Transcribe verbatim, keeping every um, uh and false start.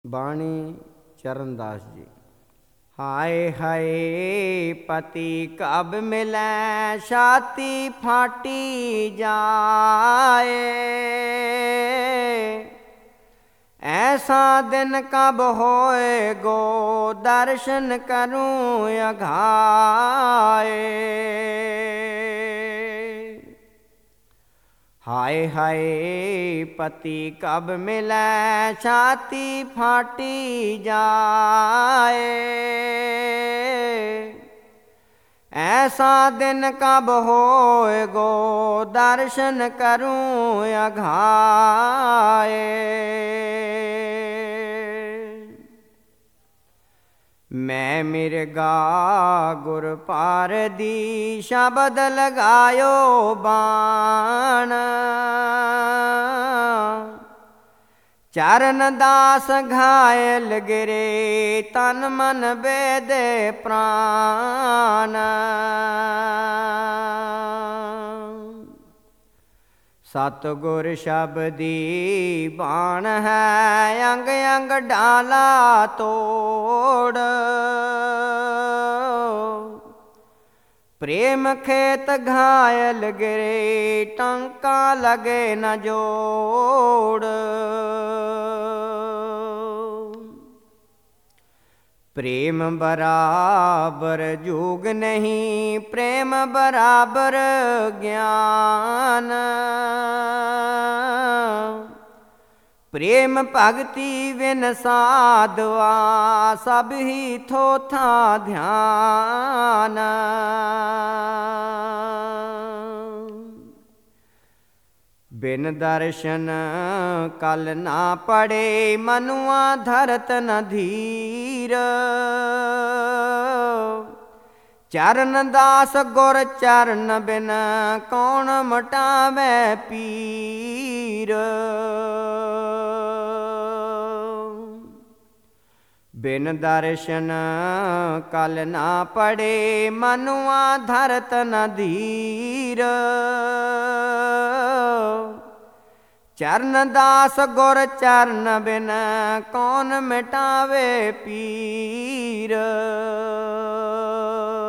ਬਾਣੀ ਚਰਨਦਾਸ ਜੀ। ਹਾਏ ਹਾਏ ਪਤੀ ਕਬ ਮਿਲੈ ਛਾਤੀ ਫਾਟੀ ਜਾਏ, ਐਸਾ ਦਿਨ ਕਬ ਹੋਏ ਗੋ ਦਰਸ਼ਨ ਕਰੂੰ ਅਘਾਏ। ਹਾਏ ਹਾਏ ਪਤੀ ਕਬ ਮਿਲੈ ਛਾਤੀ ਫਾਟੀ ਜਾਏ, ਐਸਾ ਦਿਨ ਕਬ ਹੋਏ ਗੋ ਦਰਸ਼ਨ ਕਰੂੰ ਅਘਾਏ। ਮੈਂ ਮਿਰਗਾ ਗੁਰ ਪਾਰ ਦੀ ਸ਼ਬਦ ਲਗਾਇਓ ਬਾਣ, ਚਰਨ ਦਾਸ ਘਾਇਲ ਗਿਰੇ ਤਨ ਮਨ ਬੇਦੇ ਪ੍ਰਾਨ। ਸਤਿਗੁਰ ਸ਼ਬਦੀ ਬਾਣ ਹੈ ਅੰਗ ਅੰਗ ਡਾਲਾ ਤੋੜ, ਪ੍ਰੇਮ ਖੇਤ ਘਾਇਲ ਗਿਰੇ ਟੰਕਾ ਲਗੇ ਨ ਜੋੜ। ਪ੍ਰੇਮ ਬਰਾਬਰ ਜੋਗ ਨਹੀਂ ਪ੍ਰੇਮ ਬਰਾਬਰ ਗਿਆਨ, ਪ੍ਰੇਮ ਭਗਤੀ ਵਿਨ ਸਾਧਵਾ ਸਭ ਹੀ ਥੋਥਾ ਧਿਆਨ। ਬਿਨ ਦਰਸ਼ਨ ਕਲ ਨਾ ਪੜੇ ਮਨੁਆ ਧਰਤ ਨ ਧੀਰ, ਚਰਨ ਦਾਸ ਗੁਰ ਚਰਨ ਬਿਨ ਕੌਣ ਮਟਾਵੇ ਪੀਰ। ਬਿਨ ਦਰਸ਼ਨ ਕਲ ਨਾ ਪੜੇ ਮਨੁਆ ਧਰਤ ਨ ਧੀਰ, ਚਰਨ ਦਾਸ ਗੁਰ ਚਰਨ ਬਿਨ ਕੌਣ ਮਿਟਾਵੇ ਪੀਰ।